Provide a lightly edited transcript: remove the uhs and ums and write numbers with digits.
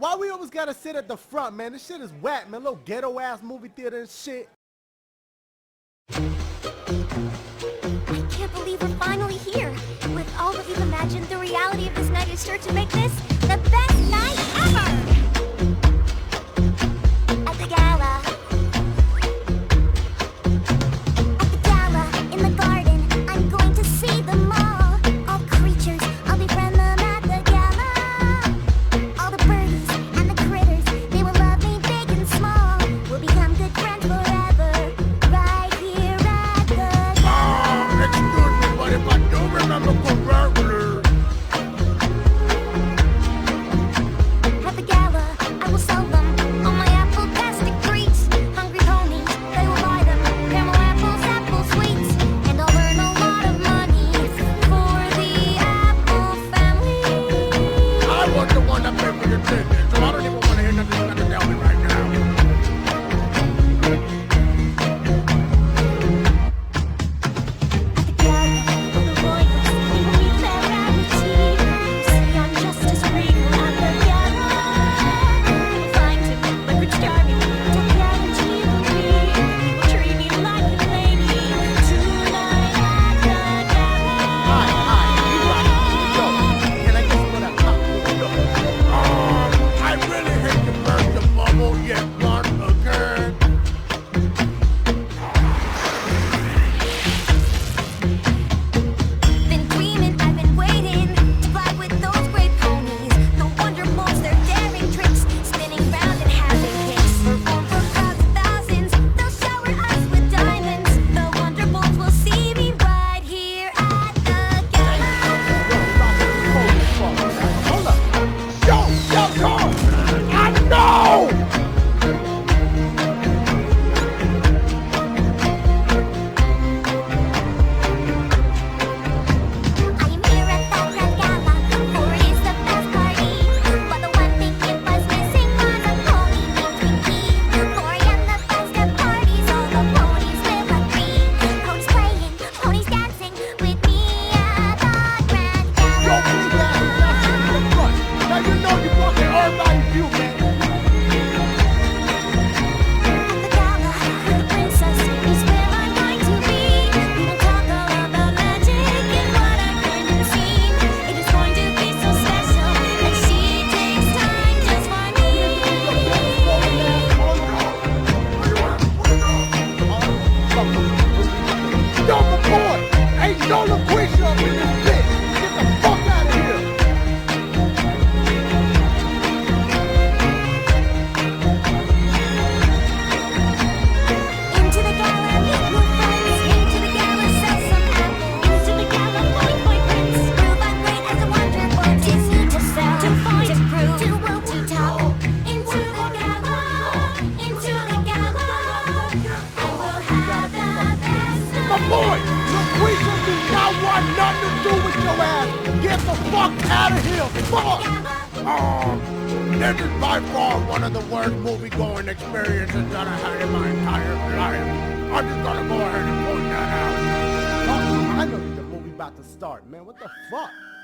Why we always gotta sit at the front, man? This shit is whack, man. Little ghetto ass movie theater and shit. I can't believe we're finally here. With all that we've imagined, the reality of this night is sure to make this the best night ever! At the gala. At the gala, in the garden, I'm going to see them all. All creatures, I'll befriend them at the gala. All the birdies and the critters, they will love me big and small. We'll become good friends forever, right here at the gala. Excuse me, but if I do remember correctly, At the gala, I will sell them all my apple-tastic treats. Hungry ponies, they will buy them. Caramel apples, apple sweets, and I'll earn a lot of money for the Apple family. I was the one that paid for the ticket, so I don't even want to hear nothing you got to tell me right now. At the gala, all the royals, they will meet their rarity. See, I'm just as regal at the gala. You will find him, my Prince Charming, to guarantee me. He will treat me like a lady tonight at the gala. You right. Yo, can I get some of that popcorn? I really hate to burst the bubble yet once again. Been dreaming, I've been waiting to fly with those great ponies. The Wonderbolts, their daring tricks, spinning round and having kicks. Perform for crowds of thousands, they'll shower us with diamonds. The Wonderbolts will see me right here at the gala. Hold up. Yo, I know! I am here at the grand gala, for it is the best party. But the one thing it was missing was a pony named Twinkie. For I am the best at parties, all the ponies will agree. Ponies playing, ponies dancing with me at the grand Yo, gala. please ask me that shit in the front. Now you know you fucking everybody's view, man. At the gala, with the princess is where I'm going to be. We will talk all about magic and what I've learned and seen. It is going to be so special that she takes time just for me. Yo, my boy, ain't no LaQuisha up in this bitch. Get the fuck out of here. Into the gala, meet new friends. Into the gala, sell some apples. Into the gala, boy prince. Prove I'm great as a Wonderboy. Disney to sell, to find, to prove, to woo, to tell. Into the gala, into the gala. I will have the best My boy, LaQuisha do not want nothing to do with your ass. Get the fuck out of here. Fuck. This is by far one of the worst movie-going experiences that I had in my entire life. I'm just gonna go ahead and point that out. I know the movie about to start, man. What the fuck?